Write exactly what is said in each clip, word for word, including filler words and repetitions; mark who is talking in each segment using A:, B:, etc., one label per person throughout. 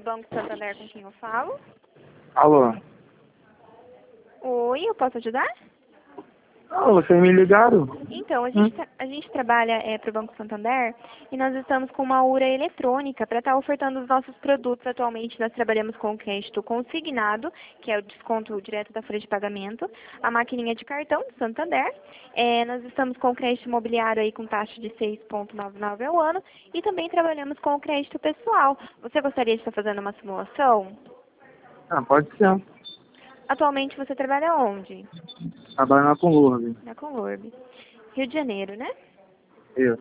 A: Banco Santander, com quem eu falo?
B: Alô?
A: Oi, eu posso ajudar?
B: Ah, vocês me ligaram?
A: Então, a
B: Hum.
A: gente, tra- a gente trabalha é, para o Banco Santander e nós estamos com uma URA eletrônica para estar ofertando os nossos produtos. Atualmente, nós trabalhamos com o crédito consignado, que é o desconto direto da folha de pagamento, a maquininha de cartão do Santander. É, nós estamos com o crédito imobiliário aí com taxa de seis vírgula noventa e nove ao ano e também trabalhamos com o crédito pessoal. Você gostaria de estar fazendo uma simulação?
B: Ah, pode ser.
A: Atualmente, você trabalha onde?
B: Trabalhando com Lourdes.
A: Na Conlurb. Rio de Janeiro, né?
B: Isso.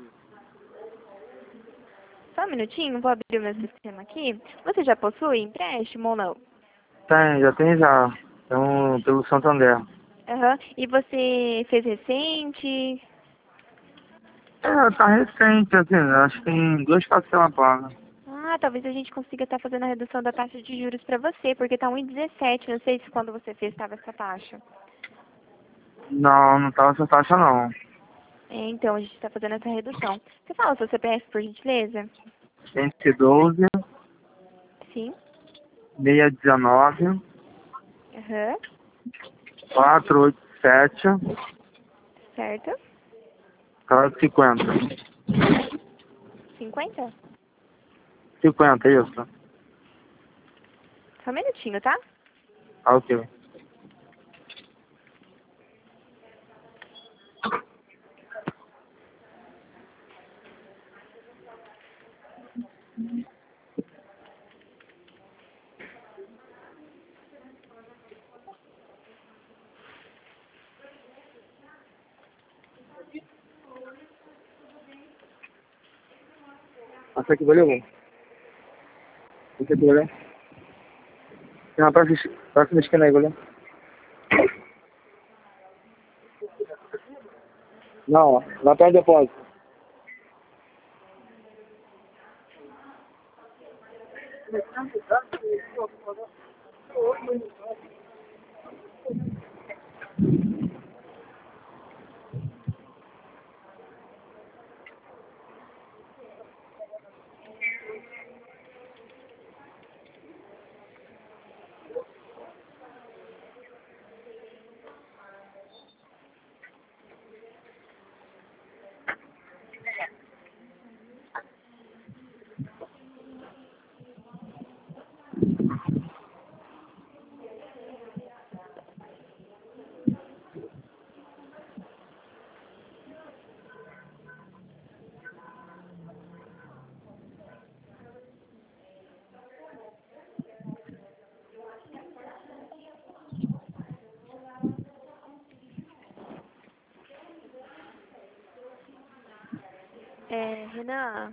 A: Só um minutinho, vou abrir o meu sistema aqui. Você já possui empréstimo ou não?
B: Tem, já tem já. Então, pelo Santander.
A: Aham. E você fez recente?
B: É, tá recente, assim, acho que tem duas parcelas pagas.
A: Ah, talvez a gente consiga estar fazendo a redução da taxa de juros para você, porque tá um vírgula dezessete. Não sei se quando você fez estava essa taxa.
B: Não, não tava essa taxa não.
A: É, então, a gente está fazendo essa redução. Você fala o seu C P F, por gentileza?
B: cento e doze,
A: Sim.
B: seiscentos e dezenove,
A: Aham.
B: quatrocentos e oitenta e sete,
A: Certo.
B: quatrocentos e cinquenta.
A: cinquenta?
B: cinquenta, isso.
A: Só um minutinho, tá?
B: Ah, ok. Essa aqui valeu? Essa aqui valeu? Tem uma próxima, próxima esquina aí, valeu? Não, ó, lá perto do depósito.
A: É, Renan.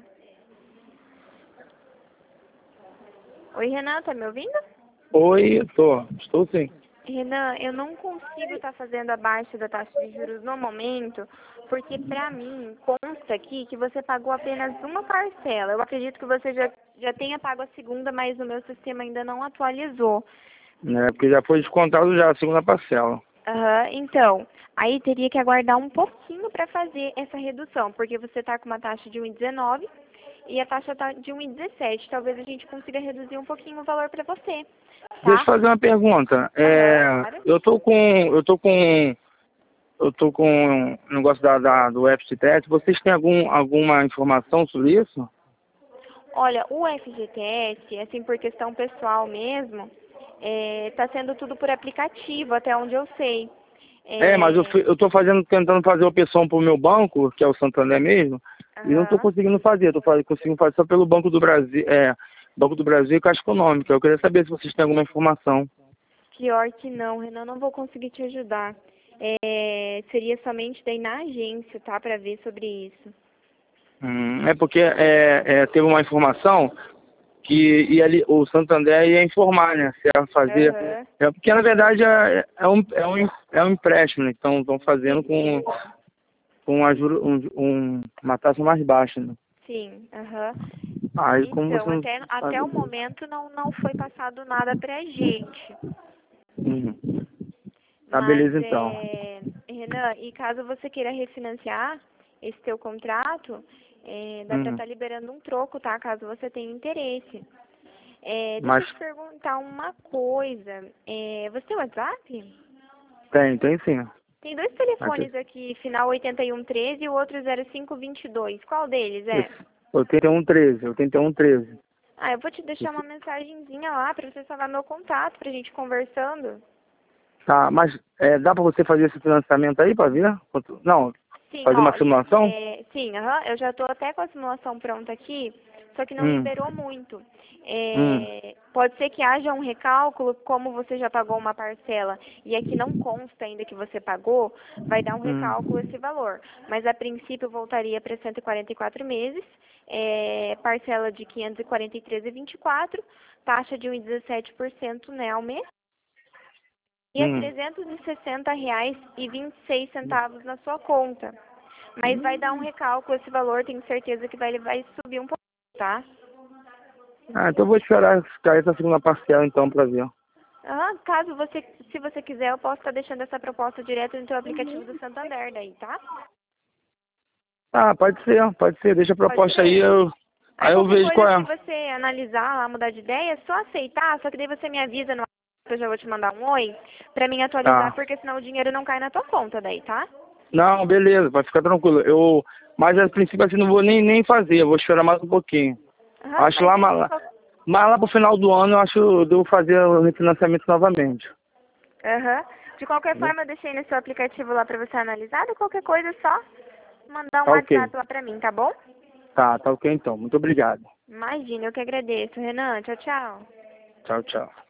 A: Oi, Renan, tá me ouvindo?
B: Oi, tô. Estou sim.
A: Renan, eu não consigo estar fazendo a baixa da taxa de juros no momento, porque para mim consta aqui que você pagou apenas uma parcela. Eu acredito que você já, já tenha pago a segunda, mas o meu sistema ainda não atualizou.
B: É, porque já foi descontado já a segunda parcela.
A: Aham, então, aí teria que aguardar um pouquinho para fazer essa redução, porque você está com uma taxa de um vírgula dezenove e a taxa está de um vírgula dezessete. Talvez a gente consiga reduzir um pouquinho o valor para você,
B: Deixa eu
A: tá?
B: fazer uma pergunta.
A: Aham,
B: É,
A: claro.
B: eu tô com. Eu tô com. Eu tô com um negócio da, da, do F G T S. Vocês têm algum, alguma informação sobre isso?
A: Olha, o F G T S, assim, por questão pessoal mesmo, está sendo tudo por aplicativo, até onde eu sei.
B: É, mas eu,
A: É,
B: fui, eu tô fazendo, tentando fazer a opção pro meu banco, que é o Santander mesmo, e não tô
A: aham.
B: conseguindo fazer. Tô fazendo, conseguindo fazer só pelo Banco do Brasil, é, Banco do Brasil e Caixa Econômica. Eu queria saber se vocês têm alguma informação.
A: Pior que não, Renan, não vou conseguir te ajudar. É, seria somente daí na agência, tá, para ver sobre isso.
B: Hum, é porque é, é, teve uma informação que ia ali, o Santander ia informar, né? Se ia fazer.
A: Aham.
B: É, porque na verdade é, é, um, é, um, é um empréstimo, né? Então estão fazendo com, com uma, juro, um, um, uma taxa mais baixa, né?
A: Sim, aham.
B: Aí como você
A: Então,
B: não
A: até, até
B: sabe.
A: o momento não, não foi passado nada pra gente.
B: Uhum. Tá,
A: Mas,
B: beleza então.
A: é, Renan, e caso você queira refinanciar esse teu contrato, é, dá para
B: Uhum.
A: estar liberando um troco, tá? Caso você tenha interesse. É, deixa
B: Mas
A: eu te perguntar uma coisa. É, você tem WhatsApp?
B: tem, tem sim.
A: Tem dois
B: Aqui.
A: telefones aqui, final oitenta e um treze e o outro zero cinco vinte e dois. Qual deles é?
B: Esse, oitenta e um treze, oitenta e um treze.
A: Ah, eu vou te deixar uma mensagenzinha lá pra você salvar meu contato pra gente conversando.
B: Tá, mas é, dá pra você fazer esse financiamento aí pra ver? Quanto- Não,
A: Sim,
B: fazer uma
A: ó, li-
B: simulação?
A: é, sim, aham, eu já estou até com a simulação pronta aqui, só que não
B: Hum,
A: liberou muito.
B: hum,
A: É, pode ser que haja um recálculo, como você já pagou uma parcela e aqui não consta ainda que você pagou, vai dar um
B: hum,
A: recálculo esse valor. Mas a princípio voltaria para cento e quarenta e quatro meses, é, parcela de quinhentos e quarenta e três reais e vinte e quatro centavos, taxa de um vírgula dezessete por cento né, ao mês. E é
B: hum.
A: trezentos e sessenta reais e vinte e seis centavos na sua conta. Mas vai dar um recálculo esse valor, tenho certeza que vai, vai subir um pouco, tá?
B: Ah, então eu vou esperar cair essa segunda parcela então pra ver.
A: Ah, caso você, se você quiser, eu posso estar deixando essa proposta direto no seu aplicativo do Santander daí, tá?
B: Ah, pode ser, pode ser, deixa a
A: Pode
B: proposta aí,
A: ser?
B: eu,
A: Aí
B: aí eu
A: qualquer
B: vejo
A: coisa,
B: qual
A: se
B: é.
A: você analisar lá, mudar de ideia, é só aceitar, só que daí você me avisa no que eu já vou te mandar um oi, pra mim atualizar,
B: Tá.
A: porque senão o dinheiro não cai na tua conta daí, tá?
B: Não, beleza, pode ficar tranquilo. Eu, mas a princípio assim não vou nem, nem fazer, eu vou esperar mais um pouquinho.
A: Aham,
B: Acho
A: mas
B: lá,
A: é
B: mas
A: de
B: lá
A: qual-
B: mas lá pro final do ano eu acho que eu devo fazer o refinanciamento novamente.
A: Aham. De qualquer
B: Entendeu?
A: forma, eu deixei no seu aplicativo lá pra você analisar. De qualquer coisa, é só mandar um
B: Tá ok.
A: WhatsApp lá pra mim, tá bom?
B: Tá, tá ok então. Muito obrigado.
A: Imagina, eu que agradeço. Renan, tchau, tchau.
B: Tchau, tchau.